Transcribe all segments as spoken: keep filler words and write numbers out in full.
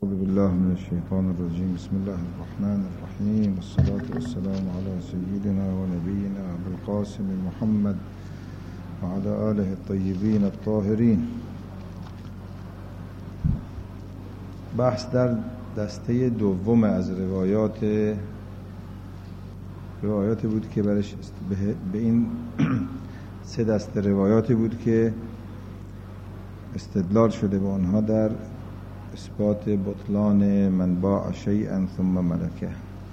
أعوذ بالله من الشيطان الرجيم. بسم الله الرحمن الرحيم، والصلاة والسلام على سيدنا ونبينا أبي القاسم محمد وعلى آله الطيبين الطاهرين. بحث در دسته دوم از روایات روایاتی بود که برش به این سه دسته روایاتی بود که استدلال شده به آنها در اثبات بطلان من باع شیئا ثم ملکه.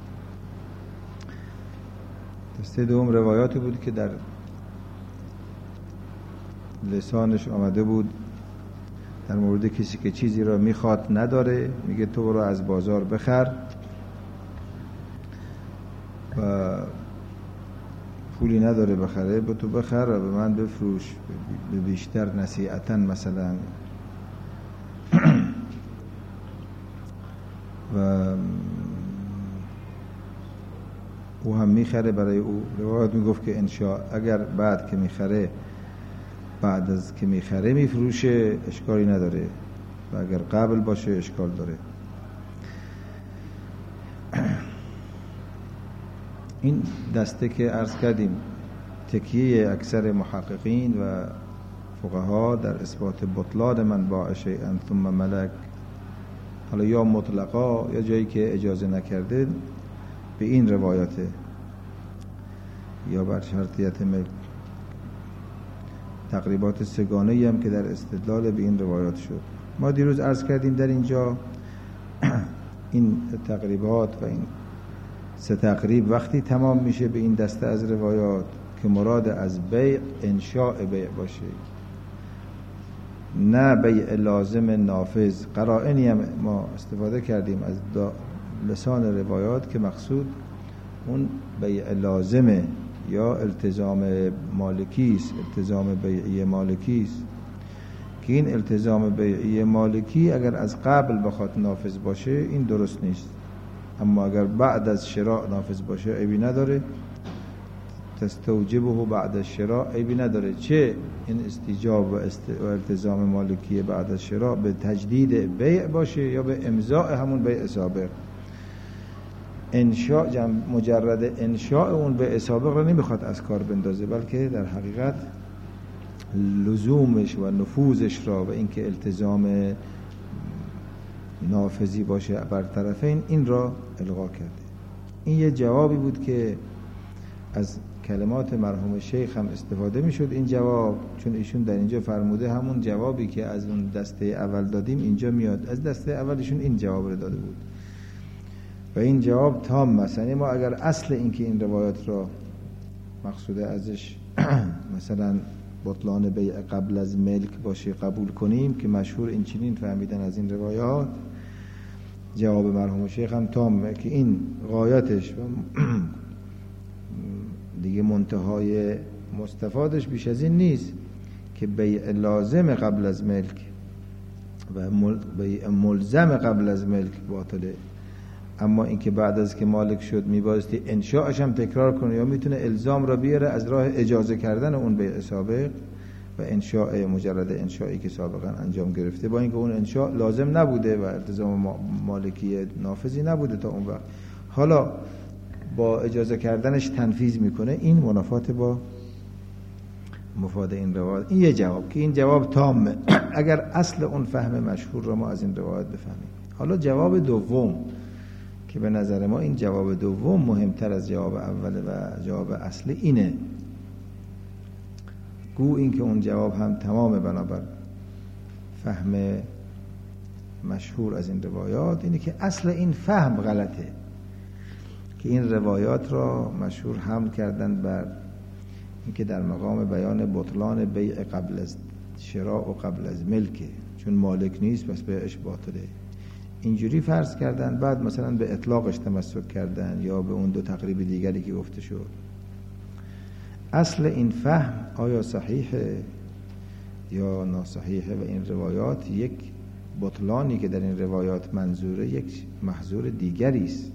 دسته دوم روایاتی بود که در لسانش آمده بود در مورد کسی که چیزی را میخواد نداره، میگه تو برو از بازار بخر و پولی نداره بخره، به تو بخر و به من بفروش به بیشتر نصیحتاً مثلا. و او هم میخره برای او. روایت میگفت که انشاء اگر بعد که میخره بعد از که میخره میفروشه اشکالی نداره و اگر قبل باشه اشکال داره. این دسته که عرض کردیم تکیه اکثر محققین و فقها در اثبات بطلان من باع شیئا ثم ملک، حالا یا مطلقا یا جایی که اجازه نکرده، به این روایاته یا بر شرطیت ملک. تقریبات سگانه‌ای هم که در استدلال به این روایات شد. ما دیروز عرض کردیم در اینجا این تقریبات و این سه تقریب وقتی تمام میشه به این دسته از روایات که مراد از بیع انشاء بیع باشه، نه بیع لازم نافذ. قرائنی هم ما استفاده کردیم از لسان روایات که مقصود اون بیع لازمه یا التزام مالکی است، التزام بیعی مالکی است که این التزام بیعی مالکی اگر از قبل بخواد نافذ باشه این درست نیست، اما اگر بعد از شراء نافذ باشه عیبی نداره. تستوجبه بعد از شراء عیبی نداره، چه این استیجاب و, است... و التزام مالکی بعد از شراء به تجدید بیع باشه یا به امضاء همون بیع سابق. انشاء جمع مجرد انشاء اون بیع سابق رو نمیخواد از کار بندازه، بلکه در حقیقت لزومش و نفوذش را و اینکه التزام نافذی باشه بر طرفین این را الغا کرده. این یه جوابی بود که از کلمات مرحوم شیخ هم استفاده میشد این جواب، چون ایشون در اینجا فرموده همون جوابی که از اون دسته اول دادیم اینجا میاد. از دسته اول ایشون این جواب رو داده بود و این جواب تام. مثلا ما اگر اصل این که این روایات را مقصوده ازش مثلا بطلان بیع قبل از ملک باشه قبول کنیم که مشهور این چنین فهمیدن از این روایات، جواب مرحوم شیخ هم تامه که این غایتش دیگه منتهای مستفادش بیش از این نیست که بیع لازم قبل از ملک و بیع ملزم قبل از ملک باطله، اما اینکه بعد از که مالک شد میبایستی انشاءش هم تکرار کنه یا میتونه الزام را بیاره از راه اجازه کردن اون بیع سابق و انشاء مجرد انشائی که سابقا انجام گرفته، با اینکه اون انشاء لازم نبوده و التزام مالکی نافذی نبوده تا اون وقت، حالا با اجازه کردنش تنفیذ میکنه. این منافات با مفاد این روایت. این یه جواب که این جواب تامه اگر اصل اون فهم مشهور رو ما از این روایت بفهمیم. حالا جواب دوم که به نظر ما این جواب دوم مهمتر از جواب اول و جواب اصلی اینه، گو این که اون جواب هم تمامه بنابر فهم مشهور از این روایات، اینه که اصل این فهم غلطه که این روایات را مشهور حمل کردن بر اینکه در مقام بیان بطلان بیع قبل از شراء و قبل از ملکه، چون مالک نیست پس بیعش باطله، اینجوری فرض کردن. بعد مثلا به اطلاقش تمسک کردن یا به اون دو تقریب دیگری که گفته شد. اصل این فهم آیا صحیحه یا ناصحیحه و این روایات یک بطلانی که در این روایات منظوره یک محظور دیگری است.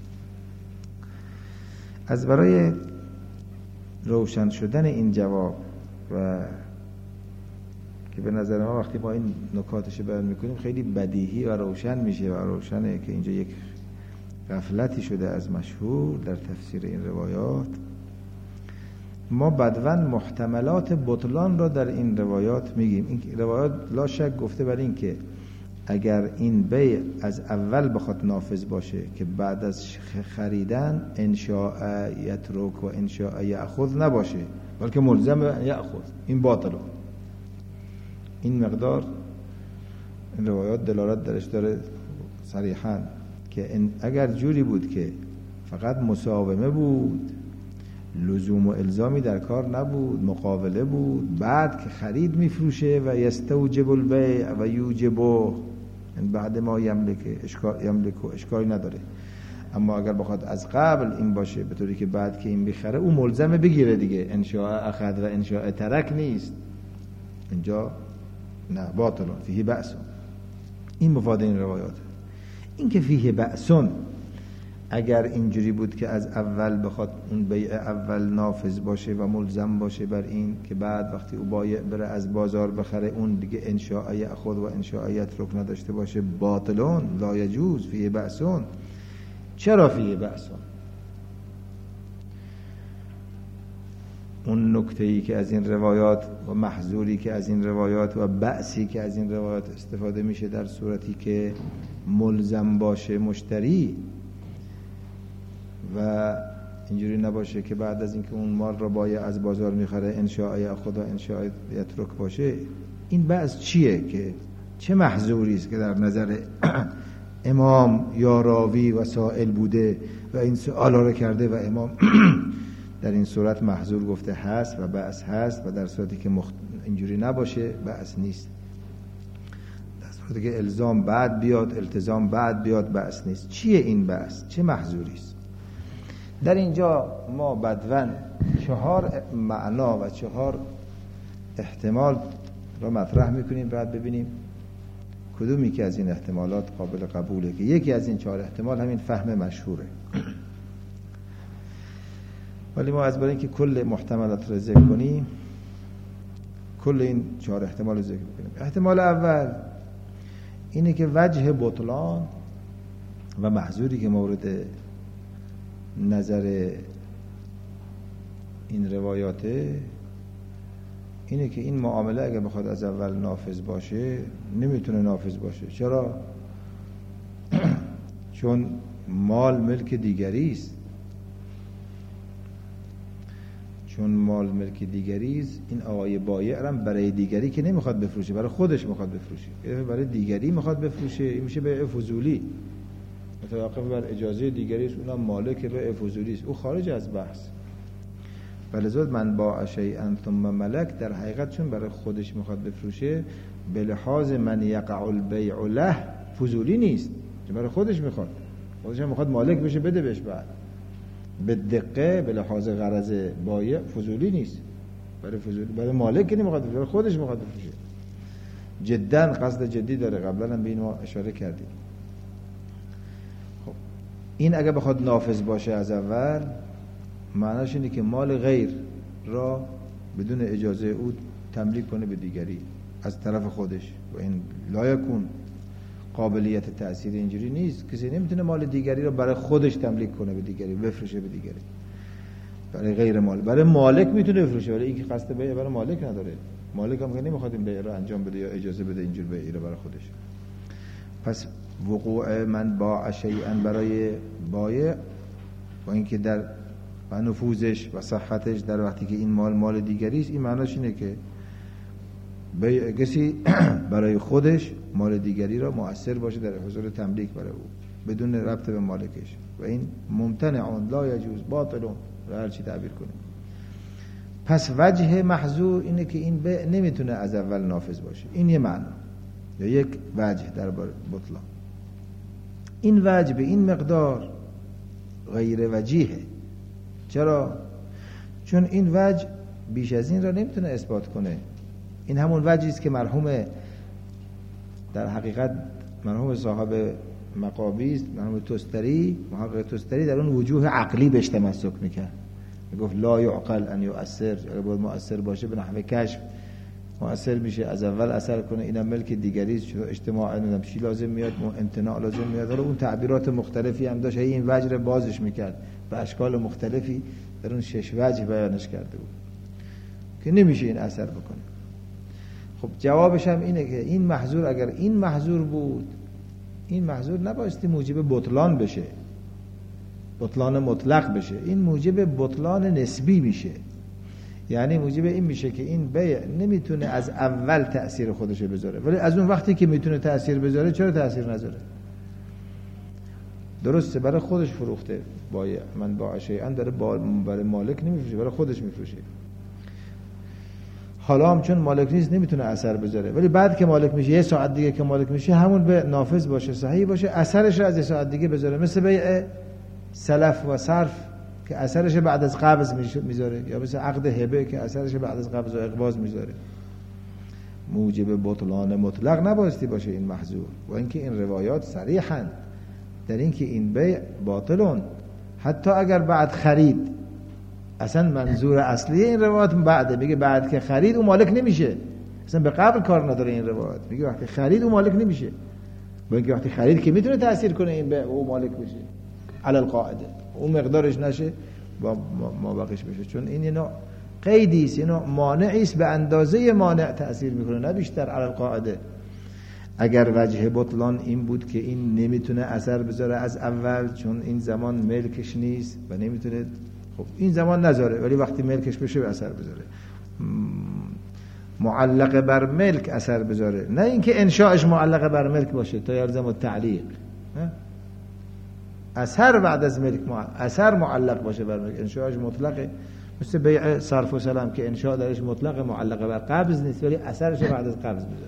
از برای روشن شدن این جواب و که به نظر ما وقتی ما این نکاتش بیان میکنیم خیلی بدیهی و روشن میشه و روشنه که اینجا یک غفلتی شده از مشهور در تفسیر این روایات. ما بدون محتملات بطلان را در این روایات میگیم. این روایات لا شک گفته بر این که اگر این بیع از اول بخواد نافذ باشه که بعد از خریدن انشاء یترک و انشاء یأخذ نباشه، بلکه ملزم یأخذ، این باطله. این مقدار این روایات دلالت درش داره صریحاً که اگر جوری بود که فقط مساومه بود، لزوم و الزامی در کار نبود، مقاوله بود، بعد که خرید میفروشه و یستوجب البیع و یوجبه، این بعد ما یملک اشکال یملک و اشکالی نداره. اما اگر بخواد از قبل این باشه به طوری که بعد که این بخره او ملزم بگیره دیگه، انشاء اخذ و انشاء ترک نیست، اینجا نه، باطل فیه بأس. این مفاد این روایات. این که فیه بأسون اگر اینجوری بود که از اول بخواد اون بیع اول نافذ باشه و ملزم باشه بر این که بعد وقتی او بایع بره از بازار بخره اون دیگه انشاء یأخذ و انشاء یترک نداشته باشه، باطلون لا یجوز فیه بأسون. چرا فیه بأسون؟ اون نکته‌ای که از این روایات و محظوری که از این روایات و بأسی که از این روایات استفاده میشه در صورتی که ملزم باشه مشتری و اینجوری نباشه که بعد از اینکه اون مال رو بایع از بازار میخره انشاء یأخذ و انشاء یترک باشه. این بأس چیه؟ که چه محظوری است که در نظر امام یا راوی و سائل بوده و این سؤال رو کرده و امام در این صورت محظور گفته هست و بأس هست، و در صورتی که مخت... اینجوری نباشه بأس نیست. در صورتی که الزام بعد بیاد، التزام بعد بیاد، بأس نیست. چیه این بأس؟ چه محظوری است؟ در اینجا ما بدون چهار معنا و چهار احتمال را مطرح میکنیم، بعد ببینیم کدومی که از این احتمالات قابل قبوله. که یکی از این چهار احتمال همین فهم مشهوره، ولی ما از برای اینکه کل محتملات رو ذکر کنیم کل این چهار احتمال رو ذکر کنیم. احتمال اول اینه که وجه بطلان و محظوری که مورد نظر این روایاته اینه که این معامله اگر بخواد از اول نافذ باشه نمیتونه نافذ باشه. چرا؟ چون مال ملک دیگری است. چون مال ملک دیگری است، این آقای بایع هم برای دیگری که نمیخواد بفروشه، برای خودش میخواد بفروشه. برای دیگری میخواد بفروشه، این میشه بیع فضولی، متوقف بر اجازه دیگری است، اونم مالک بیع فضولی است، او خارج از بحث. ولذا من باع شیئا ثم ملک، در حقیقت چون برای خودش میخواد بفروشه به لحاظ من یقع البیع له فضولی نیست، چون برای خودش میخواد، خودش هم میخواد مالک بشه بده بهش. بعد به دقیقه به لحاظ غرض بایع فضولی نیست، برای فضولی برای مالک که نمیخواد، برای خودش میخواد بفروشه، جدا قصد جدی داره. قبلا هم به این ما اشاره کردیم. خب این اگه بخواد نافذ باشه از اول، معناش اینه که مال غیر را بدون اجازه او تملیک کنه به دیگری از طرف خودش، و این لا یکون قابلیت تأثیر اینجوری نیست. کسی نمیتونه مال دیگری را برای خودش تملیک کنه به دیگری، بفروشه به دیگری، برای غیر مال. برای مالک میتونه بفروشه، ولی این که قصد بیع برای مالک نداره. مالک هم که نمیخواد این بیع را انجام بده یا اجازه بده اینجور بیع را برای خودش. پس وقوع من باع شیئا برای بایع و اینکه در و نفوذش و صحتش در وقتی که این مال مال دیگری است، این معناش اینه که کسی برای خودش مال دیگری را مؤثر باشه در حضور تملیک برای او بدون ربط به مالکش، و این ممتنع لا یجوز باطل را هر چی تعبیر کنیم. پس وجه محظور اینه که این بیع نمیتونه از اول نافذ باشه. این یه معنا یا یک وجه در بطلان. این وجه به این مقدار غیر وجیه. چرا؟ چون این وجه بیش از این را نمیتونه اثبات کنه. این همون وجهی است که مرحوم در حقیقت مرحوم صاحب مقابی است، مرحوم توستری، محقق توستری در اون وجوه عقلی بهش تمسک میکرد. میگفت لا یعقل ان یؤثر، اگر باید مؤثر باشه به نحو کشف مؤثر میشه، از اول اثر کنه، اینم ملک دیگری است، اجتماع نمیدونم چی لازم میاد، امتناع لازم میاد. حالا اون تعبیرات مختلفی هم داشت، این وجه بازش میکرد به اشکال مختلفی، در اون شش وجه بیانش کرده بود که نمیشه این اثر بکنه. خب جوابش هم اینه که این محظور اگر این محظور بود، این محظور نبایستی موجب بطلان بشه، بطلان مطلق بشه، این موجب بطلان نسبی میشه. یعنی موجب این میشه که این بیع نمیتونه از اول تأثیر خودشو بذاره، ولی از اون وقتی که میتونه تأثیر بذاره چرا تأثیر نذاره؟ درسته برای خودش فروخته بایع، من با شیئا داره برای مالک نمیفروشه، برای خودش میفروشه. حالا هم چون مالک نیست نمیتونه اثر بذاره، ولی بعد که مالک میشه، یه ساعت دیگه که مالک میشه، همون به نافذ باشه، صحیح باشه، اثرش رو از یه ساعت دیگه بذاره. مثل بیع سلف و صرف که اثرش بعد از قبض میذاره، یا مثل عقد هبه که اثرش بعد از قبض و اقباض میذاره. موجب بطلان مطلق نبایستی باشه این محظور. و اینکه این روایات صریحاً در اینکه این بیع باطلون، حتی اگر بعد خرید، اصلا منظور اصلی این روایات بعده، میگه بعد که خرید اون مالک نمیشه، اصلا به قبل کار نداره این روایات، میگه وقتی خرید اون مالک نمیشه، با اینکه وقتی خرید که میتونه تأثیر کنه این بیع او مالک بشه علی القاعده، اون مقدارش نشه با ما بقیش بشه، چون این نوع قیدی است، این نوع مانعی است، به اندازه مانع تأثیر میکنه نه بیشتر علی القاعده. اگر وجه بطلان این بود که این نمیتونه اثر بذاره از اول چون این زمان ملکش نیست و نمیتونه، خب این زمان نذاره، ولی وقتی ملکش بشه به اثر بذاره، معلق بر ملک اثر بذاره، نه اینکه انشاءش معلق بر ملک باشه تا یلزم التعلیق، اثر بعد از ملک معلق. اثر معلق باشه بر ملک، انشاءش مطلقه، مثل بیع صرف و سلام که انشاء درش مطلق معلق بر قبض نیست، ولی اثرش بعد از قبض بذاره.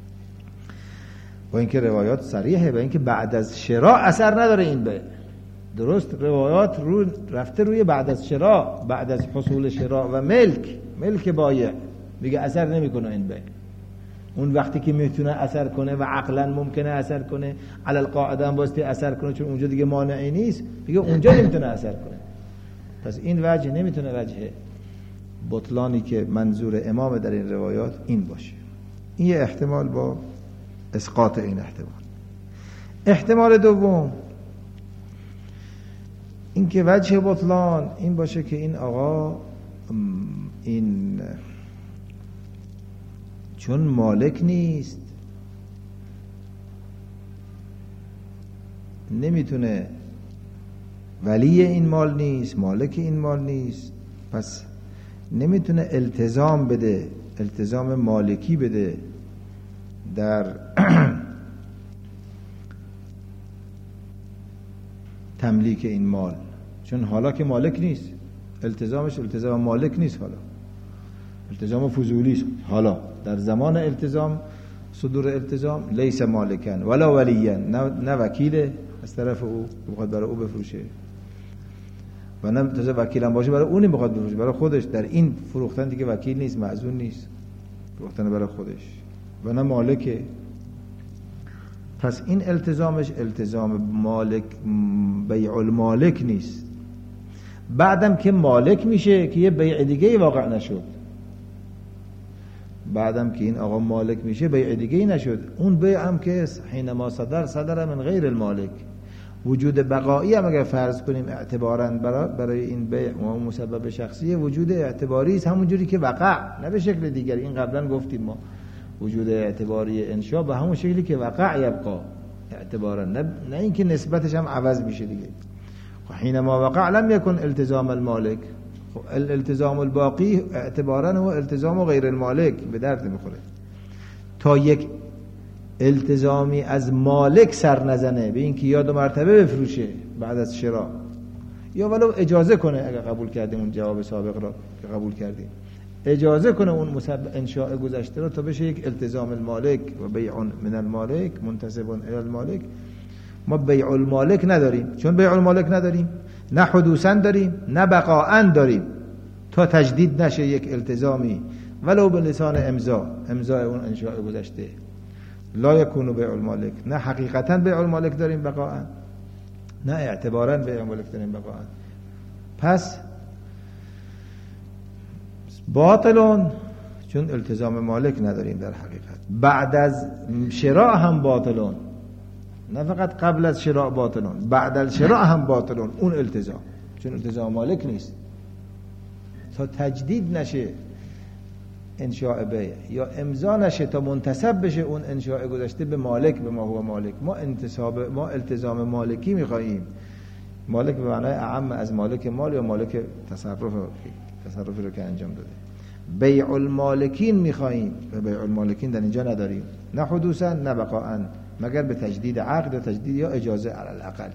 با اینکه روایات صریحه، با اینکه بعد از شراء اثر نداره این بیع. درست روایات رو رفته روی بعد از شراء، بعد از حصول شراء و ملک، ملک بایع، میگه اثر نمیکنه این بیع. اون وقتی که میتونه اثر کنه و عقلا ممکنه اثر کنه، علی القاعده هم باستی اثر کنه چون اونجا دیگه مانعی نیست، میگه اونجا نمیتونه اثر کنه. پس این وجه نمیتونه وجه بطلانی که منظور امام در این روایات این باشه. این یه احتمال با اسقاط این احتمال. احتمال دوم این که وجه بطلان این باشه که این آقا این چون مالک نیست نمیتونه، ولی این مال نیست، مالک این مال نیست، پس نمیتونه التزام بده، التزام مالکی بده در تملیک این مال، چون حالا که مالک نیست، التزامش التزام مالک نیست، حالا التزام فضولی است. حالا در زمان التزام، صدور التزام، لیس مالکن ولا ولیا، نه وکیل از طرف او بخواد برای او بفروشه و نه تازه وکیل هم باشه برای اونی بخواد بفروشه، برای خودش. در این فروختن دیگه وکیل نیست، معزون نیست، فروختن برای خودش، و نه مالکه. پس این التزامش التزام مالک، بیع المالک نیست. بعدم که مالک میشه که یه بیع دیگه واقع نشد، بعدم که این آقا مالک میشه بیع دیگه نشد، اون بیع هم که حینما صدر صدر من غیر المالک، وجود بقایی هم اگر فرض کنیم اعتباراً برای این بیع و مسبب شخصی، وجود اعتباری است همون جوری که وقع، نه به شکل دیگری. این قبلا گفتیم ما وجود اعتباری انشاء به همون شکلی که وقع یبقا اعتباراً، نه نه اینکه نسبتش هم عوض میشه دیگه. حینما وقع لم يكن التزام المالک، الالتزام الباقی اعتباراً و التزام غیر المالک به درد میخوره. تا یک التزامی از مالک سر نزنه به اینکه یا دو مرتبه بفروشه بعد از شراء، یا ولو اجازه کنه، اگر قبول کردیم اون جواب سابق را که قبول کردیم، اجازه کنه اون مسبب انشاء گذشته را تا بشه یک التزام المالک و بیع من المالک منتسب الی المالک. ما بیع المالک نداریم، چون بیع المالک نداریم، نه حدوثاً داریم نه بقاءً داریم، تا تجدید نشه یک التزامی ولو به لسان امضا، امضای اون انشاء گذشته، لا یکون بیع المالک. نه حقیقتاً بیع المالک داریم بقاءً، نه اعتباراً بیع المالک داریم بقاءً. پس باطلون، چون التزام مالک نداریم در حقیقت. بعد از شراء هم باطلون، نه فقط قبل از شراء باطلون، بعد از شراء هم باطلون اون التزام، چون التزام مالک نیست. تا تجدید نشه انشاء بیع یا امضا نشه تا منتسب بشه اون انشاء گذشته به مالک، به ما هو مالک، ما انتساب ما التزام مالکی میخواییم. مالک به معنای اعم از مالک مال یا مالک تصرف، تصرفی رو که انجام داده. بیع المالکین میخواییم و بیع المالکین در اینجا نداریم، نه حدوثا نه بقاء، مگر به تجدید عقد یا تجدید یا اجازه علی الاقل.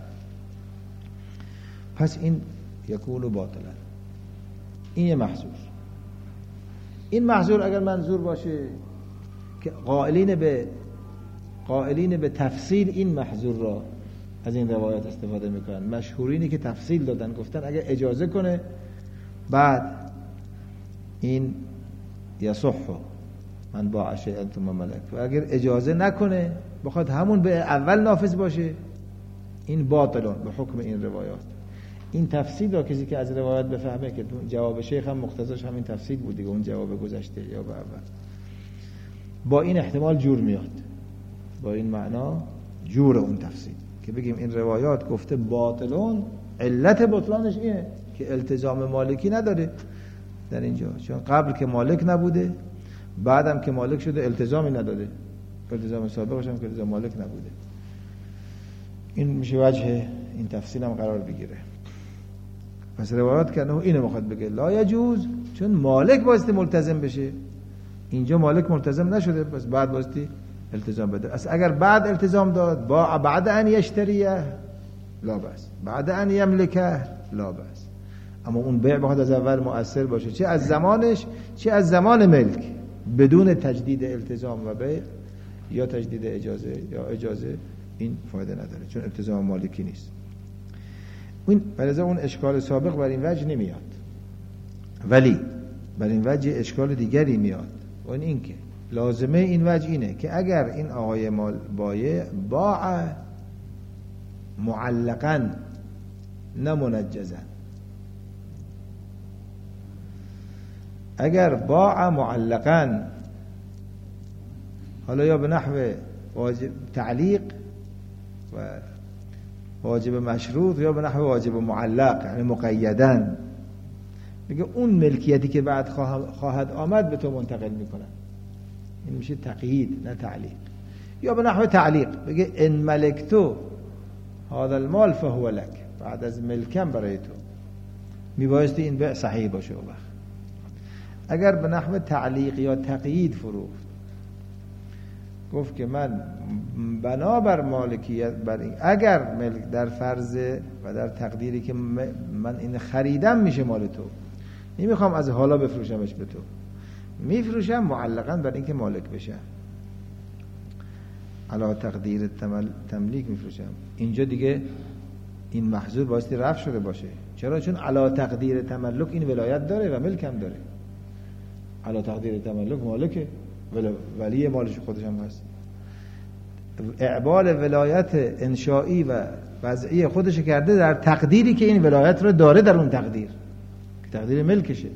پس این یکون باطلا، این یه محظور. این محظور اگر منظور باشه که قائلین به قائلین به تفصیل این محظور را از این روایات استفاده میکنن، مشهورینی که تفصیل دادن گفتن اگر اجازه کنه بعد این یصحو من باع شیئا ثم ملک، و اگر اجازه نکنه بخواد همون به اول نافذ باشه این باطلون به حکم این روایات. این تفصیل را کسی که از روایات بفهمه که جواب شیخ هم مقتضاش همین تفصیل بود دیگه، اون جواب گذشته یا به اول، با این احتمال جور میاد، با این معنا جور اون تفصیل که بگیم این روایات گفته باطلون، علت بطلانش اینه که التزام مالکی نداره در اینجا، چون قبل که مالک نبوده، بعدم که مالک شده التزامی نداده، التزام سابقش هم که التزام مالک نبوده. این میشه وجه این تفصیل هم قرار بگیره. پس روایات که انه اینو میخواد بگه لا یجوز، چون مالک بایستی ملتزم بشه، اینجا مالک ملتزم نشده، پس بعد بایستی التزام بده. از اگر بعد التزام داد با بعد ان یشتریه لا بس، بعد ان یملکه لا بس، اما اون بیع بخواد از اول مؤثر باشه، چه از زمانش چه از زمان ملک، بدون تجدید التزام و بیع یا تجدید اجازه یا اجازه، این فایده نداره چون التزام مالکی نیست. این برای اون اشکال سابق بر این وجه نمیاد، ولی بر این وجه اشکال دیگری میاد و این این که لازمه این وجه اینه که اگر این آقای مال بایع باع معلقاً نه منجزاً، اگر باع معلقاً، حالا یا به نحو واجب تعلیق و واجب مشروط یا به نحو واجب معلق، یعنی مقیداً، میگه اون ملکیتی که بعد خواهد آمد به تو منتقل میکنن، این میشه تقیید نه تعلیق. یا به نحو تعلیق بگه ان ملکتو هذا المال فهو لك، بعد از ملکم برای تو، میبایستی این بیع صحیح باشه. و وقت اگر به نحو تعلیق یا تقیید فروخت، گفت که من بنابر مالکیت بر این، اگر ملک در فرض و در تقدیری که من این خریدم میشه مال تو، نمیخوام از حالا بفروشمش به تو، میفروشم معلقاً بر اینکه مالک بشه، علا تقدیر تملیک میفروشم. اینجا دیگه این محظور بایستی رفع شده باشه. چرا؟ چون علا تقدیر تملک این ولایت داره و ملک هم داره. علا تقدیر تملک مالکه، ولی مالش خودش هم هست. اعبال ولایت انشائی و وضعی خودش کرده در تقدیری که این ولایت رو داره، در اون تقدیر که تقدیر ملکشه.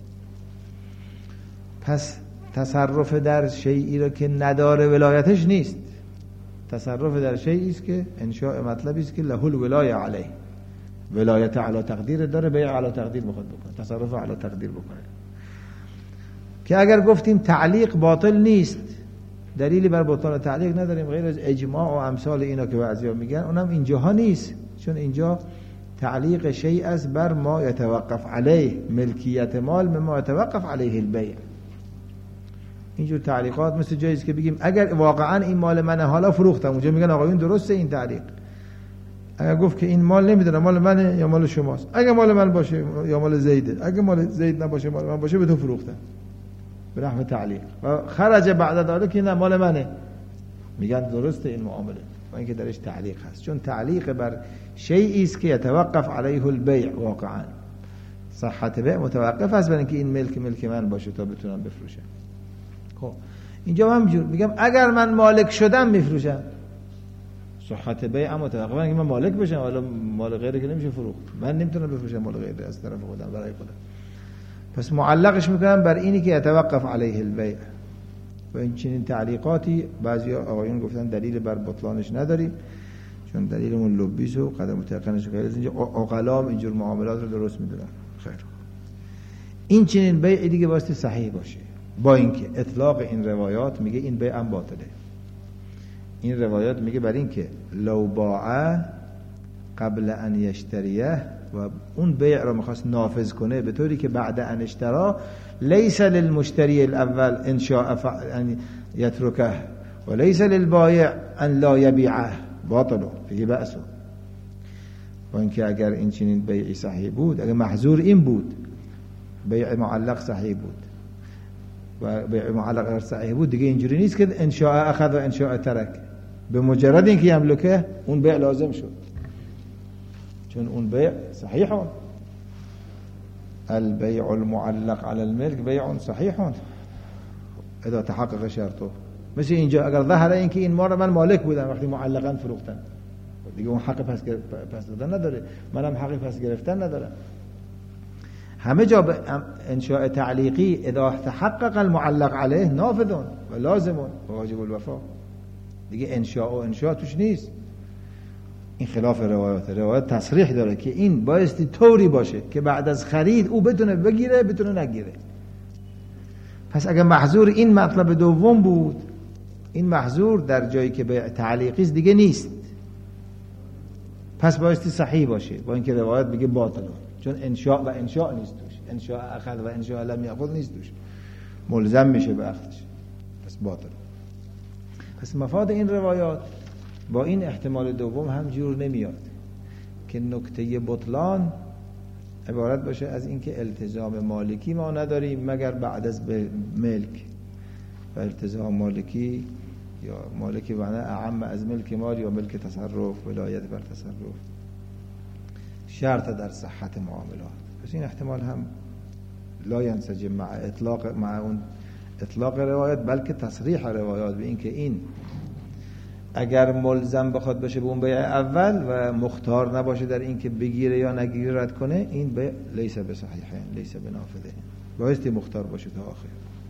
پس تصرف در شیئی رو که نداره ولایتش نیست، تصرف در شیئی است که انشاء مطلبی است که له الولایه علیه، ولایت علی تقدیر داره، بیع علی تقدیر میخواد بکنه، تصرف علی تقدیر بکنه. که اگر گفتیم تعلیق باطل نیست، دلیلی بر بطلان تعلیق نداریم غیر از اجماع و امثال اینا که بعضیا میگن، اونم اینجاها نیست، چون اینجا تعلیق شیء است بر ما یتوقف علیه، ملکیت مال به ما یتوقف علیه البیع. اینجور تعلیقات مثل جایی است که بگیم اگر واقعا این مال منه حالا فروختم، اونجا میگن آقایون درسته این تعلیق. اگر گفت که این مال نمیدونم مال منه یا مال شماست، اگر مال من باشه یا مال زیده، اگر مال زید نباشه مال من باشه به تو فروختم به رحم تعلیق، و خرج بعد داره که نه مال منه، میگن درسته این معامله، و اینکه درش تعلیق هست، چون تعلیق بر شیئی است که یتوقف علیه البیع، واقعا صحت بیع متوقف است بر اینکه این ملک ملک من باشه تا بتونم بفروشم. خب اینجا هم همینجور میگم اگر من مالک شدم میفروشم، صحت بیع هم متوقف است اینکه من مالک بشم، حالا مال غیره که نمیشه فروخت، من نمیتونم بفروشم مال غیره از طرف خودم برای خودم. پس معلقش میکنن بر اینی که یتوقف علیه البیع. و این چنین تعلیقاتی بعضی آقایون گفتن دلیل بر بطلانش نداریم چون دلیلمون لبیس و قدم متقنش که از اینجا عقلام اینجور معاملات رو درست میدونن. خیر، این چنین بیع دیگه واسه صحیح باشه، با اینکه اطلاق این روایات میگه این بیع هم باطله. این روایات میگه بر این که لو باع قبل ان یشتریه، و اون بیع رو میخواست نافذ کنه به طوری که بعد ان اشترا لیس للمشتری الاول ان شاء ان یترکه و لیس للبایع ان لا یبیعه، باطله فیه بأسه. و اینکه اگر این چنین بیعی صحیح بود، اگر محظور این بود بیع معلق صحیح بود و بیع معلق غیر صحیح بود، دیگه اینجوری نیست که ان شاء اخذ و ان شاء ترک، به مجرد اینکه یملکه اون بیع لازم شد، چون اون بیع صحیح. البيع المعلق على الملك بيع صحيح اذا تحقق شرطه. مثل اینجا اگر ظاهر این که این ما رو من مالک بودم وقتی معلقاً فروختن، دیگه اون حق پس پس دادن نداره، منم حقی پس گرفتن ندارم. همه جا انشاء تعلیقی اذا تحقق المعلق عليه نافذ و لازم و واجب الوفا، دیگه انشاء و انشاء توش نیست. این خلاف روایات. روایات تصریح داره که این بایستی طوری باشه که بعد از خرید او بتونه بگیره بتونه نگیره. پس اگر محظور این مطلب دوم بود، این محظور در جایی که به تعلیقی دیگه نیست، پس بایستی صحیح باشه، با اینکه روایت میگه باطله، چون انشاء و انشاء نیست توش، انشاء اخذ و انشاء لم یاخذ نیست توش، ملزم میشه به اخذش، پس باطله. پس مفاد این روایات با این احتمال دوم هم جور نمیاد که نکته بطلان عبارت باشه از اینکه التزام مالکی ما نداریم مگر بعد از ملک، و التزام مالکی یا مالکی معنی اعم از ملک مال یا ملک تصرف، ولایت بر تصرف، شرط در صحت معاملات. پس این احتمال هم لا ینسجم مع اطلاق مع اون اطلاق روایت، بلکه تصریح روایات به این که این اگر ملزم بخواد بشه به اون بیع اول و مختار نباشه در این که بگیره یا نگیره رد کنه، این بیع لیس بصحیحین لیس بنافذین، بایستی مختار باشه تا آخر،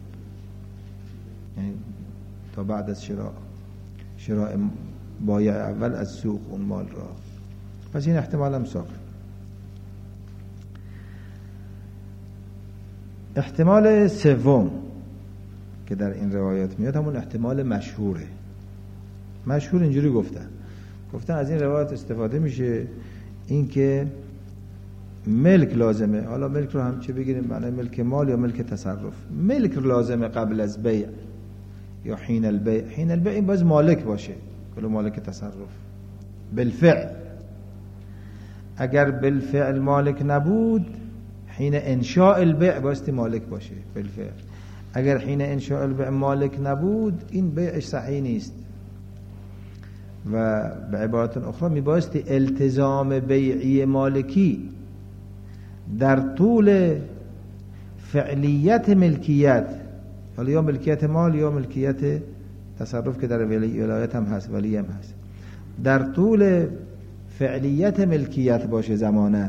یعنی تا بعد از شراء شراء بایع اول از سوق اون مال را. پس این احتمال هم ساقط. احتمال سوم که در این روایات میاد همون احتمال مشهوره. مشهور اینجوری گفتن گفتن از این روایت استفاده میشه این که ملک لازمه. حالا ملک رو هم چه بگیریم، معنی ملک مال یا ملک تصرف. ملک لازمه قبل از بیع یا حین البیع. حین البیع این باز مالک باشه، کلو مالک تصرف بالفعل. اگر بالفعل مالک نبود، حین انشاء البیع بایستی مالک باشه بالفعل. اگر حین انشاء البیع مالک نبود، این بیعش صحیح نیست. و به عبارت اخرى میبایستی التزام بیعی مالکی در طول فعلیت ملکیت، حالا یا ملکیت مال یا ملکیت تصرف که در ولایت هم هست، ولی هم هست، در طول فعلیت ملکیت باشه زماناً.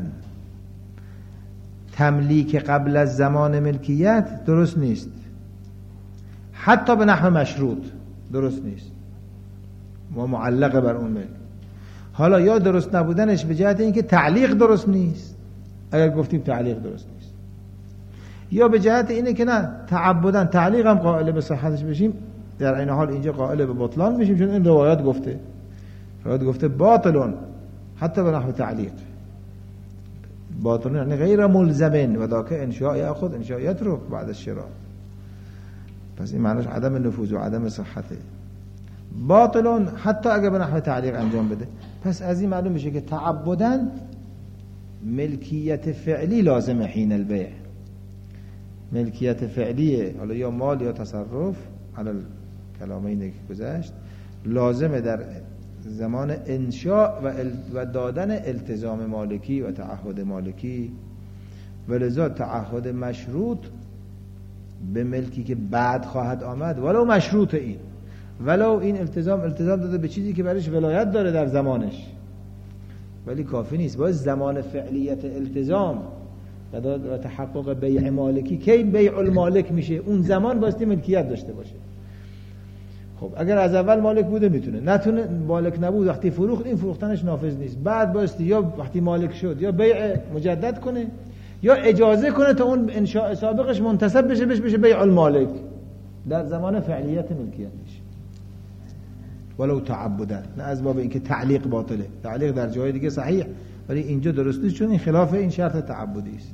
تملیک قبل از زمان ملکیت درست نیست، حتی به نحو مشروط درست نیست، ما معلقه بر اون ملک. حالا یا درست نبودنش به جهت اینکه تعلیق درست نیست، اگر گفتیم تعلیق درست نیست، یا به جهت اینه که نه تعبدن تعلیق هم قائل به صحتش بشیم، در این حال اینجا قائل به بطلان میشیم، چون این روایات گفته روایات گفته باطلون حتی به نحو تعلیق. باطلون یعنی غیر ملزمن و ذاک انشاء یاخذ انشاء یترک بعد الشراء. پس این معنیش عدم نفوذ و عدم صحته. باطلون حتی اگر به نحو تعلیق انجام بده. پس از این معلوم میشه که تعبداً ملکیت فعلی لازمه حین البیع. ملکیت فعلیه، حالا یا مال یا تصرف، علی کلامین که گذشت، لازمه در زمان انشاء و, و دادن التزام مالکی و تعهد مالکی. ولذا تعهد مشروط به ملکی که بعد خواهد آمد، ولو مشروط این ولو این التزام التزام داده به چیزی که برایش ولایت داره در زمانش، ولی کافی نیست، باید زمان فعلیت التزام و تحقق بیع مالکی. کی بیع المالک میشه؟ اون زمان باستی ملکیت داشته باشه. خب اگر از اول مالک بوده میتونه، نتونه مالک نبود وقتی فروخت این فروختنش نافذ نیست. بعد باستی یا وقتی مالک شد یا بیع مجدد کنه یا اجازه کنه تا اون انشاء سابقش منتسب بشه بشه بشه بیع المالک، در زمان فعلیت ملکیت میشه. ولو تعبدا، نه از باب اینکه تعلیق باطله. تعلیق در جای دیگه صحیح ولی اینجا درست نیست چون این خلاف این شرط تعبدی است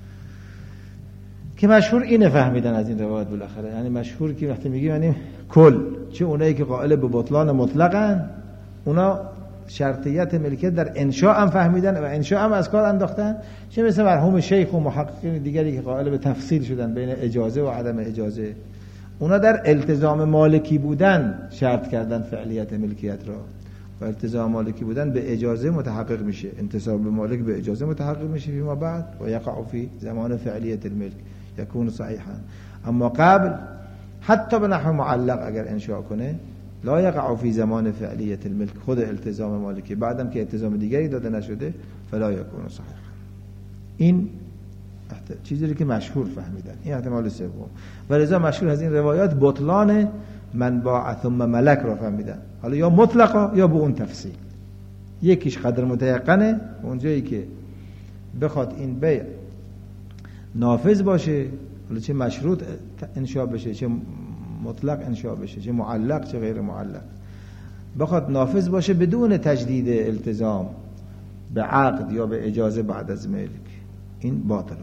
که مشهور اینه فهمیدن از این روایت بالاخره. یعنی مشهور که وقتی میگیم یعنی کل، چه اونایی که قائل به بطلان مطلقن اونا شرطیت ملکیت در انشاء هم فهمیدن و انشاء هم از کار انداختن، چه مثل مرحوم شیخ و محققین دیگری که قائل به تفصیل شدن بین اجازه و عدم اجازه. اونا در التزام مالکی بودن شرط کردن فعلیت ملکیت را و التزام مالکی بودن به اجازه متحقق میشه، انتساب به مالک به اجازه متحقق میشه فيما بعد و یقع فی زمان فعلیت الملک یکون صحیحا. اما قبل حتی به نحو معلق اگر انشاء کنه لا یقع فی زمان فعلیت الملک، خود التزام مالکی بعدم که التزام دیگری داده نشده فلا یکون صحیحا. این چیزی که مشهور فهمیدن، این احتمال سوم. و لذا مشهور از این روایات بطلان من باع ثم ملک را فهمیدن، حالا یا مطلقا یا به اون تفصیل. یکیش قدر متیقنه، اونجایی که بخواد این بیع نافذ باشه، حالا چه مشروط انشاء بشه چه مطلق انشاء بشه چه معلق چه غیر معلق، بخواد نافذ باشه بدون تجدید التزام به عقد یا به اجازه بعد از ملک، این باطله.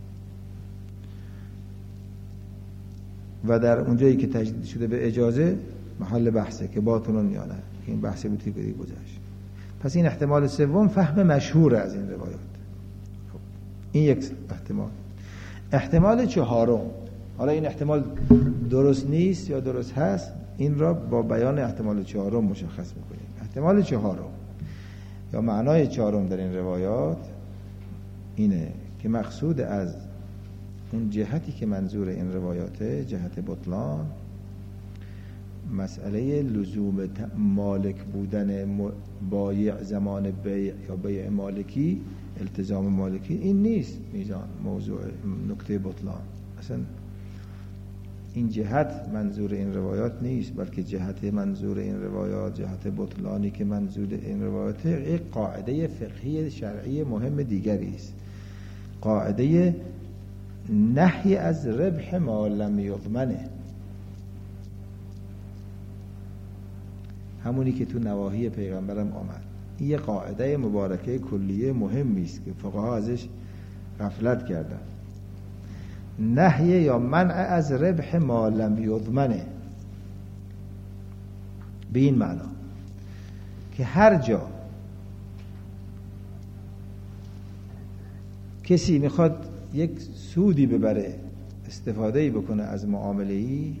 و در اونجایی که تجدید شده به اجازه محل بحثه که باطلون یا نه، این بحثی بود که گذشت. پس این احتمال سوم فهم مشهور از این روایات. خب این یک احتمال. احتمال چهارم، حالا این احتمال درست نیست یا درست هست، این را با بیان احتمال چهارم مشخص میکنیم. احتمال چهارم یا معنای چهارم در این روایات اینه که مقصود از اون جهتی که منظور این روایاته، جهت بطلان، مسئله لزوم مالک بودن بایع زمان بیع یا بیع مالکی، التزام مالکی، این نیست میزان موضوع نکته بطلان. اصلا این جهت منظور این روایات نیست، بلکه جهت منظور این روایات، جهت بطلانی که منظور این روایات یک قاعده فقهی شرعی مهم دیگری است، قاعده نهی از ربح ما لم یضمنه، همونی که تو نواهی پیغمبرم آمد. این یه قاعده مبارکه کلیه مهمی است که فقها ازش غفلت کردن. نهی یا منع از ربح ما لم یضمنه به این معنا که هر جا کسی میخواد یک سودی ببره، استفاده‌ای بکنه از معامله‌ای،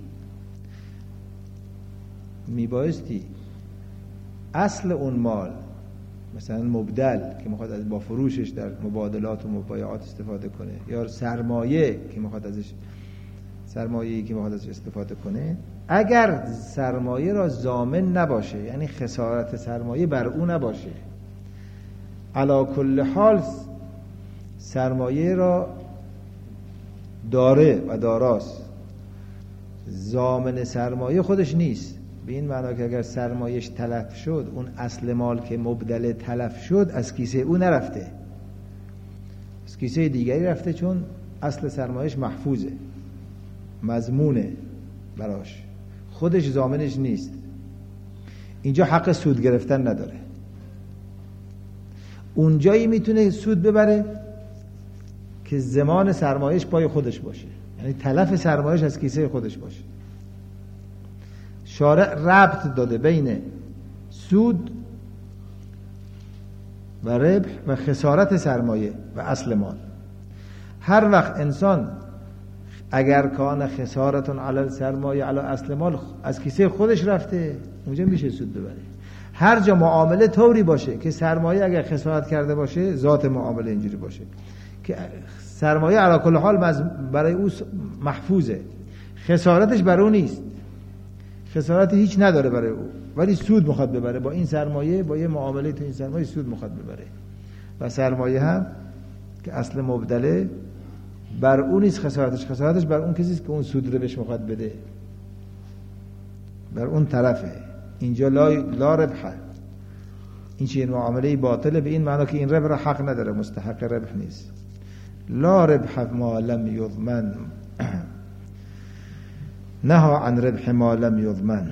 میبایستی اصل اون مال، مثلا مبدل که میخواد از با فروشش در مبادلات و مبایعات استفاده کنه، یا سرمایه که میخواد ازش سرمایه‌ای که میخواد ازش استفاده کنه، اگر سرمایه را ضامن نباشه، یعنی خسارت سرمایه بر او نباشه، علی کل حال سرمایه را داره و داراست، ضامن سرمایه خودش نیست، به این معنا که اگر سرمایهش تلف شد، اون اصل مال که مبدل تلف شد از کیسه او نرفته، از کیسه دیگری رفته، چون اصل سرمایهش محفوظه، مضمونه براش، خودش ضامنش نیست. اینجا حق سود گرفتن نداره. اونجایی میتونه سود ببره که زمان سرمایهش پای خودش باشه، یعنی تلف سرمایهش از کیسه خودش باشه. شارع ربط داده بین سود و ربح و خسارت سرمایه و اصل مال. هر وقت انسان اگر کان خسارتون علی سرمایه علی اصل مال از کیسه خودش رفته، اونجا میشه سود ببره. هر جا معامله طوری باشه که سرمایه اگر خسارت کرده باشه، ذات معامله اینجوری باشه که سرمایه علی کل حال برای او محفوظه، خسارتش برای او نیست، خسارتی هیچ نداره برای او، ولی سود میخواد ببره با این سرمایه، با یه معامله تو این سرمایه سود میخواد ببره، و سرمایه هم که اصل مبدله بر اون نیست خسارتش، خسارتش بر اون کسی است که اون سود رو بهش میخواد بده، بر اون طرفه. اینجا لا, لا ربحه، این چیه معامله باطله به این معنا که این ربح را حق نداره، مستحق ربح نیست. لا ربح ما لم یضمن، نهى عن ربح ما لم یضمن.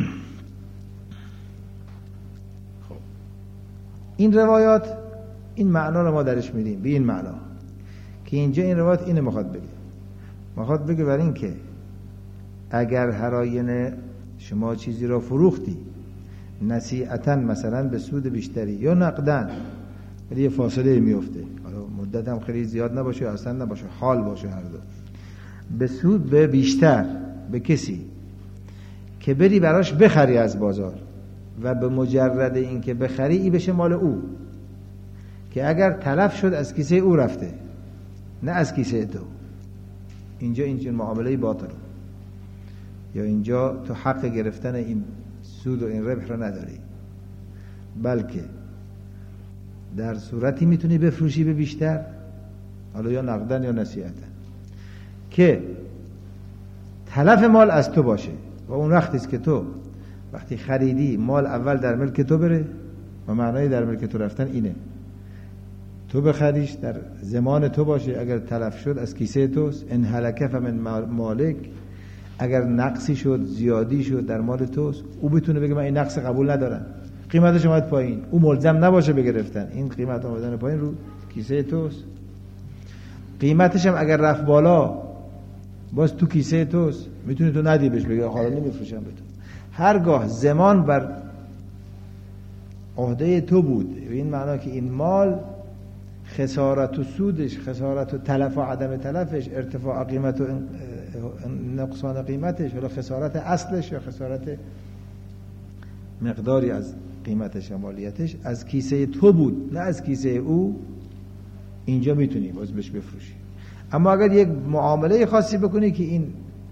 خب این روایات این معنا رو ما درش میدیم به این معنا که اینجا این روایت اینو میخواد بگه، میخواد بگه برای این که اگر هر آینه شما چیزی را فروختی نصیحتاً مثلا به سود بیشتری یا نقداً، ولی یه فاصله میفته، حالا مدت هم خیلی زیاد نباشه اصلا نباشه، حال باشه هر دو، به سود به بیشتر به کسی که بری براش بخری از بازار و به مجرد این که بخری ای بشه مال او، که اگر تلف شد از کیسه او رفته نه از کیسه تو. اینجا این معامله باطل، یا اینجا تو حق گرفتن این سود و این ربح رو نداری، بلکه در صورتی میتونی بفروشی به بیشتر، حالا یا نقدن یا نصیحتن، که تلف مال از تو باشه و اون وقتی است که تو وقتی خریدی مال اول در ملک تو بره، و معنای در ملک تو رفتن اینه تو بخریش در زمان تو باشه، اگر تلف شد از کیسه توست، ان هلک فمن مالک، اگر نقصی شد زیادی شد در مال توست، او بتونه بگه من این نقص قبول ندارم، قیمتش اومد پایین، او ملزم نباشه بگرفتن، این قیمت اومدن پایین رو کیسه توست. قیمتش هم اگر رفت بالا باز تو کیسه توست، میتونی تو ندی بهش بگه حالا نمیفروشم به تو. هرگاه زمان بر عهده تو بود، به این معنا که این مال خسارت و سودش، خسارت و تلف و عدم تلفش، ارتفاع قیمت و نقصان قیمتش، حالا خسارت اصلش یا خسارت مقداری از قیمتش و مالیتش از کیسه تو بود نه از کیسه او، اینجا میتونی باز بهش بفروشی. اما اگر یک معامله خاصی بکنی که این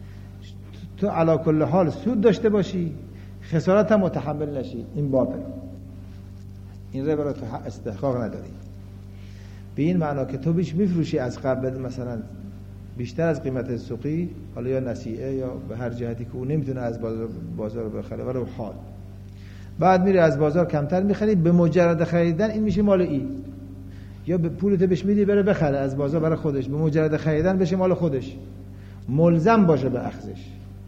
تو علا کل حال سود داشته باشی، خسارت هم متحمل نشی، این باطل، این ربح رو تو استحقاق نداری. به این معنا که تو بیش میفروشی از قبل مثلا بیشتر از قیمت سوقی، حالا یا نصیحه یا به هر جهتی که او نمیتونه از بازار بازار بخره، ولی حال بعد میره از بازار کمتر میخری، به مجرد خریدن این میشه مال ای، یا به پولت بهش میدی بره بخره از بازار برای خودش، به مجرد خریدن بشه مال خودش، ملزم باشه به اخذش،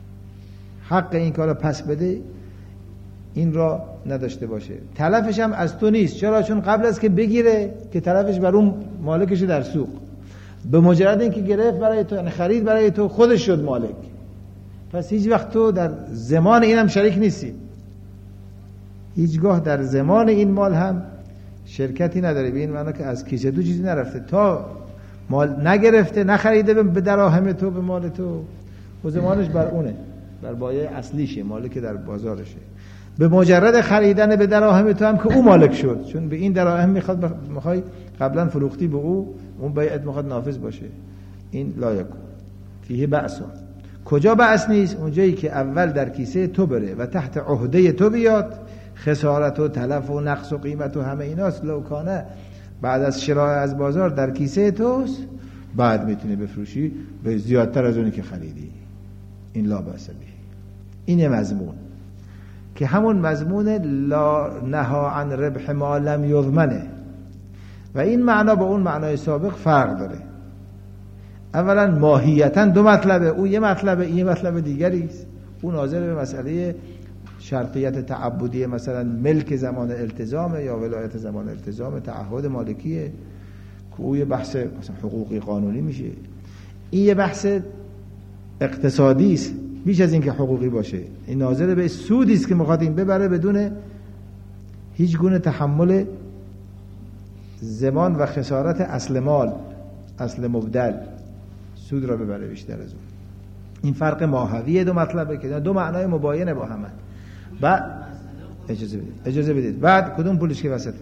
حق این کارو پس بده این را نداشته باشه. تلفش هم از تو نیست، چرا؟ چون قبل از که بگیره که تلفش بر اون مالکش در سوق، به مجرد اینکه گرفت برای تو، یعنی خرید برای تو، خودش شد مالک. پس هیچ وقت تو در زمان اینم شریک نیستی، هیچگاه در زمان این مال هم شرکتی نداری، به این معنی که از کیسه تو چیزی نرفته، تا مال نگرفته نخریده به دراهم تو، به مال تو، و زمانش بر اونه، بر بایع اصلیشه، مالک در بازارشه. به مجرد خریدن به دراهم تو هم که او مالک شد، چون به این دراهم میخواد میخوای قبلا فروختی به او، اون بیعت میخواد نافذ باشه، این لا یکون فیه بأس. کجا بأس نیست؟ اونجایی که اول در کیسه تو بره و تحت عهده تو بیاد، خسارت و تلف و نقص و قیمت و همه ایناست، لوکانه بعد از شراء از بازار در کیسه توست، بعد میتونی بفروشی به زیادتر از اونی که خریدی، این لا بأس به. این مضمون که همون مضمون لا نهى عن ربح ما لم یضمنه، و این معنا با اون معنای سابق فرق داره. اولا ماهیتا دو مطلبه، اون یه مطلبه، این یه مطلب دیگری است. اون ناظر به مسئله شرطیت تعبدی، مثلا ملک زمان التزام یا ولایت زمان التزام، تعهد مالکیه که اون یه بحث مثلا حقوقی قانونی میشه. این یه بحث اقتصادی است بیش از این که حقوقی باشه. این ناظر به سودی است که میخواد این ببره بدون هیچ گونه تحمل زمان و خسارت اصل مال، اصل مبدل، سود را ببره بیشتر از اون. این فرق ماهویه دو مطلبه که دو معنای مباینه با همه. بعد اجازه بدید اجازه بدید بعد کدوم پولش که وسطه؟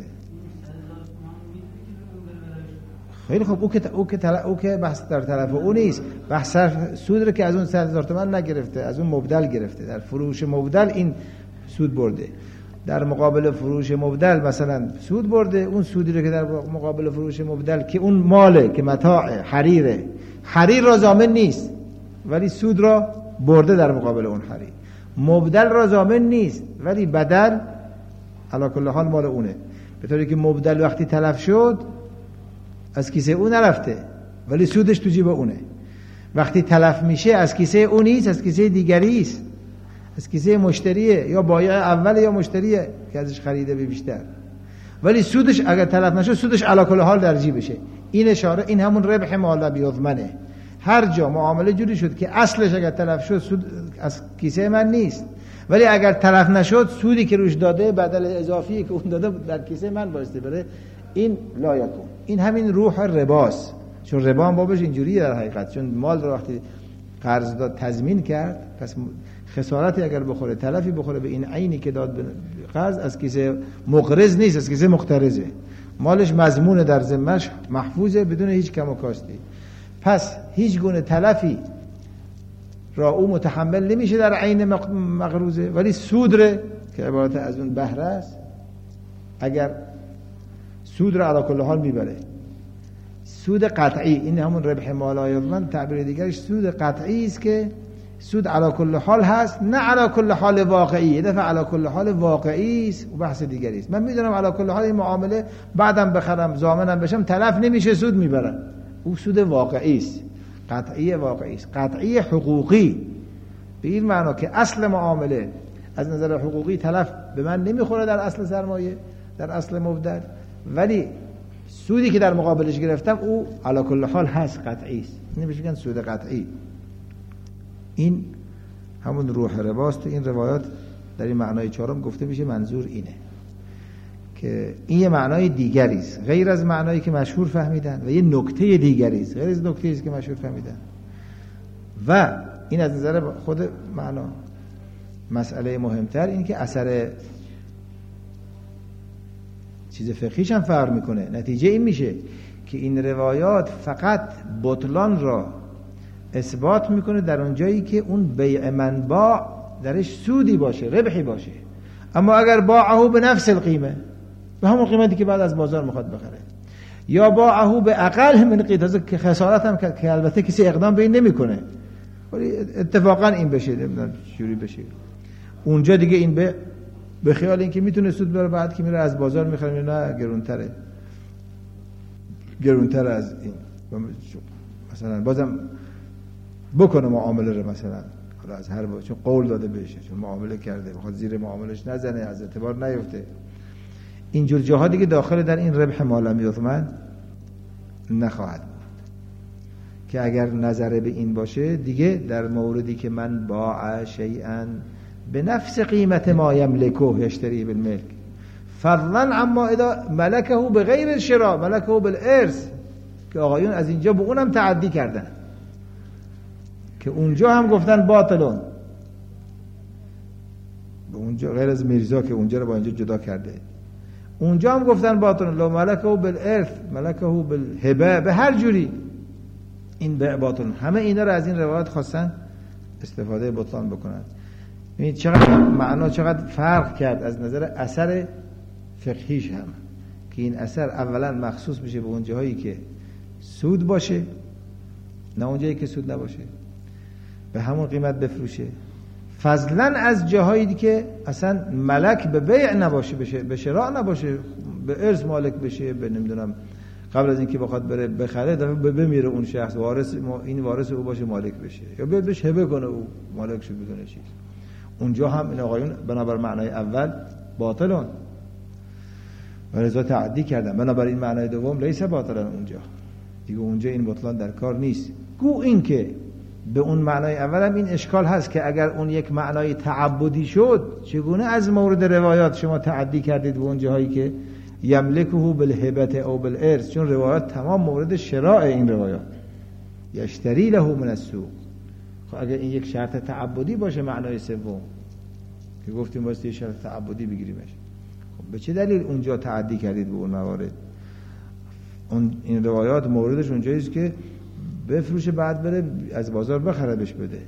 خیلی خب، او که او که تل... او که بحث در طرف او نیست، بحث سود رو که از اون صد هزار تومان نگرفته، از اون مبدل گرفته، در فروش مبدل این سود برده. در مقابل فروش مبدل مثلا سود برده، اون سودی رو که در مقابل فروش مبدل که اون ماله که متاع حریره، حریر را ضامن نیست ولی سود را برده در مقابل اون حریر. مبدل را ضامن نیست ولی بدل علی کل حال مال اونه، به طوری که مبدل وقتی تلف شد از کیسه اون نرفته ولی سودش تو جیب اونه. وقتی تلف میشه از کیسه اون نیست، از کیسه دیگری است، از کیسه مشتریه، یا بایع اول یا مشتریه که ازش خریده به بیشتر، ولی سودش اگر تلف نشه سودش علی کل حال در جیبشه. این اشاره، این همون ربح ما لا یضمنه. هر جا معامله جوری شد که اصلش اگر تلف شد سود از کیسه من نیست، ولی اگر تلف نشد سودی که روش داده بدل اضافی که اون داده در کیسه من بایسته بره، این لا یکون. این همین روح رباست، چون ربا هم بابش اینجوریه در حقیقت، چون مال رو وقتی قرض داد تضمین کرد، پس خسارتی اگر بخوره، تلفی بخوره به این عینی که داد به قرض، از کیسه مقرض نیست، از کیسه مقترضه، مالش مضمون در ذمه‌اش محفوظه بدون هیچ کم و کاستی. پس هیچ گونه تلفی را او متحمل نمیشه در عین مقروضه، ولی سود ره که عبارت از اون بهره است، اگر سود را علی کل حال میبره، سود قطعی، این همون ربح ما لا یضمن، تعبیر دیگرش سود قطعی است که سود علی کل حال هست، نه علی کل حال واقعی. یه دفعه علی کل حال واقعی است و بحث دیگری است. من میدونم علی کل حال این معامله بعدم بخرم ضامنم بشم تلف نمیشه، سود میبرم، او سود واقعی است، قطعی واقعی است، قطعی حقوقی، به این معنا که اصل معامله از نظر حقوقی تلف به من نمیخوره در اصل سرمایه، در اصل مبدل، ولی سودی که در مقابلش گرفتم او علی کل حال هست، قطعی است. این بهش میگن سود قطعی. این همون روح رباست. این روایات در این معنای چهارم گفته میشه منظور اینه که این یه معنای دیگری است غیر از معنایی که مشهور فهمیدن و یه نکته دیگری است غیر از نکته‌ای است که مشهور فهمیدن. و این از نظر خود معنا مسئله مهمتر این که اثر چیز فقهیش هم فرق میکنه. نتیجه این میشه که این روایات فقط بطلان را اثبات میکنه در اون جایی که اون بیع منباع درش سودی باشه، ربحی باشه. اما اگر باعه به نفس القیمه، به همون قیمتی که بعد از بازار میخواد بخره، یا باعه به اقل من قیمت که خسارت هم که البته کسی اقدام به این نمیکنه ولی اتفاقا این بشه، نمیدونم چجوری بشه، اونجا دیگه این به به خیال این که میتونه سود بره، بعد که میره از بازار میخره نه گرونتره گرونتر از این، مثلا بازم بکنه معامله رو، مثلا حالا از هر با چون قول داده بهش، چون معامله کرده بخواد زیر معاملش نزنه، از اعتبار نیفته. اینجور جاها دیگه داخل در این ربح ما لا یضمن نخواهد بود، که اگر نظر به این باشه دیگه در موردی که من باع شیئا به نفس قیمت ما یملکه یشتری بالملک فضلا اما اذا ملکه به غیر الشراء ملکه بالارث، که آقایون از اینجا به اونم تعدی کردن که اونجا هم گفتن باطلون، به اونجا غیر از میرزا که اونجا رو با اینجا جدا کرده، اونجا هم گفتن باطلون، لو ملکه بالارث ملکه بالهبه، به هر جوری این به باطلون. همه اینا رو از این روایت خواستن استفاده بطلان بکنن. این چقدر معنا چقدر فرق کرد از نظر اثر فقهیش هم، که این اثر اولا مخصوص میشه به اون جاهایی که سود باشه، نه اون جایی که سود نباشه، به همون قیمت بفروشه، فضلا از جاهایی که اصلا ملک به بیع نباشه، بشه به شراء نباشه، به ارث مالک بشه، به نمیدونم قبل از اینکه بخواد بره بخره دفعه بمیره اون شخص، وارث این وارث او باشه مالک بشه، یا بهش هبه کنه او مالک شه بدون چیز. اونجا هم این آقایون بنابر معنای اول باطلون و رضا تعدی کردن، بنابر این معنای دوم لیس باطلن. اونجا دیگه اونجا این بطلان در کار نیست. گو این که به اون معنای اول هم این اشکال هست که اگر اون یک معنای تعبدی شد، چگونه از مورد روایات شما تعدی کردید به اون جاهایی که یملکه بالهبت او بالارث، چون روایات تمام مورد شراء این روایات، یشتری له من السوق. خب اگر این یک شرط تعبدی باشه معنای سوم که گفتیم واسه شرط تعبدی بگیریمش، خب به چه دلیل اونجا تعدی کردید به اون موارد؟ اون این روایات موردش اونجاییست که بفروشه بعد بره از بازار بخره بهش بده،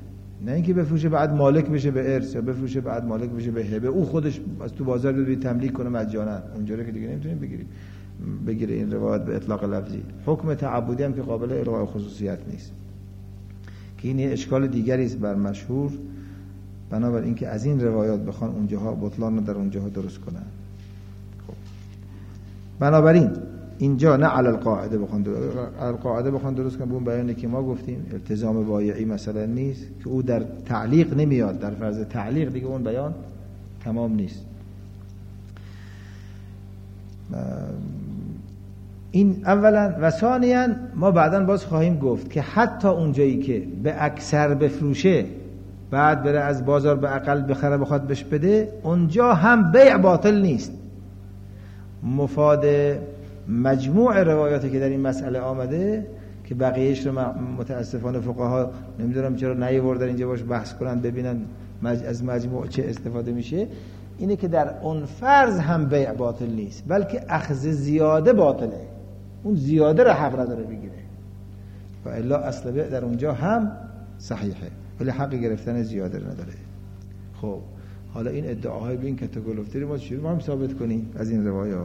نه اینکه بفروشه بعد مالک بشه به ارث، یا بفروشه بعد مالک بشه به هبه، او خودش از تو بازار بده تملیک کنه مجانا. اونجوری که دیگه نمیتونیم بگیریم بگیره این روایت به اطلاق لفظی. حکم تعبدی هم که قابل الغاء خصوصیت نیست، که این اشکال دیگری است بر مشهور، بنابراین اینکه از این روایات بخوان اونجاها بطلان در اونجاها درست کنن. خب بنابراین اینجا نه علی القاعده بخوان درست علی القاعده بخوان درست کنن، به اون بیانی که ما گفتیم التزام بایعی مثلا نیست که او در تعلیق نمیاد، در فرض تعلیق دیگه اون بیان تمام نیست. این اولا. و ثانیاً ما بعداً باز خواهیم گفت که حتی اونجایی که به اکثر بفروشه بعد بره از بازار به اقل بخره بخواد بهش بده، اونجا هم بیع باطل نیست. مفاد مجموع روایاتی که در این مسئله آمده که بقیهش رو متاسفانه فقها نمیدونم چرا نیاوردن اینجا باش بحث کنن ببینن از مجموع چه استفاده میشه، اینه که در اون فرض هم بیع باطل نیست، بلکه اخذ زیاده باطله. اون زیاده را حق نداره بگیره، و الا اصل بیع در اونجا هم صحیحه، ولی حق گرفتن زیاده رو نداره. خب حالا این ادعاهای به این کاتگوری ما چجوری ما هم ثابت کنیم از این روایات؟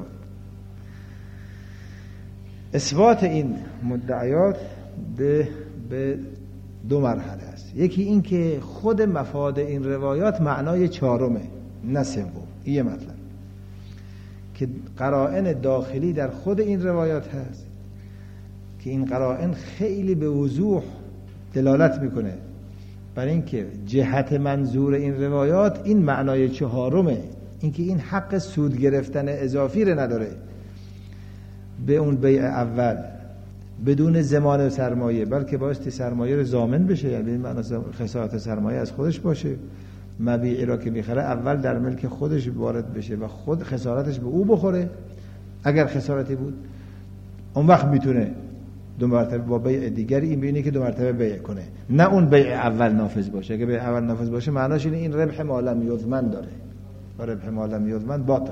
اثبات این مدعیات به به دو مرحله است. یکی این که خود مفاد این روایات معنای چهارمه نه سوم. این یه مطلب که قرائن داخلی در خود این روایات هست که این قرائن خیلی به وضوح دلالت میکنه برای اینکه جهت منظور این روایات این معنای چهارمه، اینکه این حق سود گرفتن اضافی رو نداره به اون بیع اول بدون ضمان سرمایه، بلکه بایستی سرمایه رو ضامن بشه، یعنی این معنی خسارت سرمایه از خودش باشه، مبیعی را که میخره اول در ملک خودش وارد بشه و خود خسارتش به او بخوره. اگر خسارتی بود اون وقت میتونه دو مرتبه با بیع دیگری این بینی که دو مرتبه بیع کنه، نه اون بیع اول نافذ باشه. اگه بیع اول نافذ باشه معناش اینه این ربح ما لم یضمن داره و ربح ما لم یضمن باطل.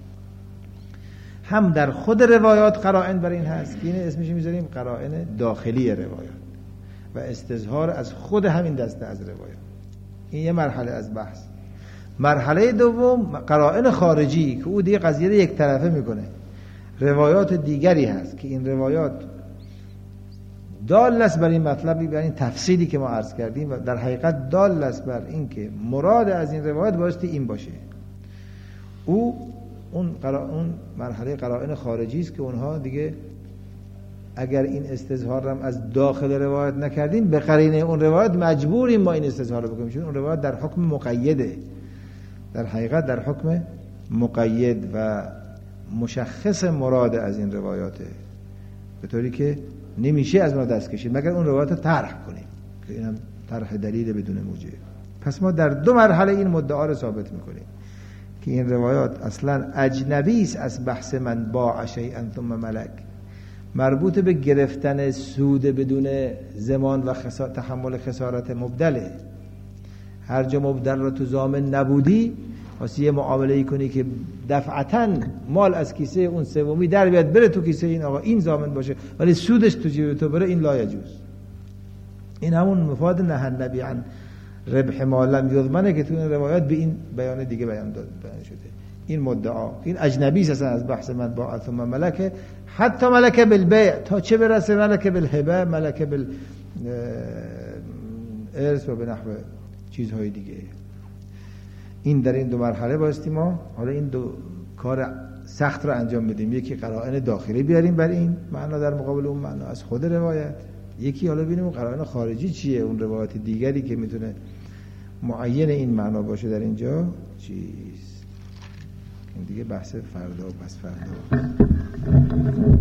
هم در خود روایات قرائن بر این هست که این اسمش میذاریم قرائن داخلی روایات و استظهار از خود همین دسته از روایات. این یه مرحله از بحث. مرحله دوم قرائن خارجی که او دیگه قضیه رو یک طرفه میکنه. روایات دیگری هست که این روایات دال است بر این مطلبی، بر این تفصیلی که ما عرض کردیم، و در حقیقت دال است بر این که مراد از این روایت بایستی این باشه. او اون قرا... اون مرحله قرائن خارجی است که اونها دیگه اگر این استظهار هم از داخل روایت نکردیم به قرینه اون روایت مجبوریم ما این استظهار رو بکنیم، چون اون روایت در حکم مقیده، در حقیقت در حکم مقید و مشخص مراد از این روایاته، به طوری که نمیشه از ما دست کشید مگر اون روایت رو طرح کنیم که اینم طرح دلیل بدون موجب. پس ما در دو مرحله این مدعا رو ثابت میکنیم که این روایات اصلا اجنبی است از بحث من باع شیئا ثم ملک، مربوط به گرفتن سود بدون ضمان و خسا... تحمل خسارت مبدله. هر جا مبدل رو تو ضامن نبودی واسه یه معامله کنی که دفعتاً مال از کیسه اون سومی در بیاد بره تو کیسه این آقا، این ضامن باشه ولی سودش تو جیب تو بره، این لا یجوز. این همون مفاد نهی النبی عن ربح ما لم یضمنه که تو این روایات به این بیان دیگه بیان داده شده. این مدعا این اجنبی است از بحث من باع ثم ملک، حتی ملک بالبیع، تا چه برسه ملک بالهبه، ملک بالارث و به نحو چیزهای دیگه. این در این دو مرحله بایستی ما حالا این دو کار سخت رو انجام بدیم. یکی قرائن داخلی بیاریم بر این معنا در مقابل اون معنا از خود روایت، یکی حالا ببینیم قرائن خارجی چیه، اون روایت دیگری که میتونه معین این معنا باشه در اینجا چیست. این دیگه بحث فردا و پس فردا.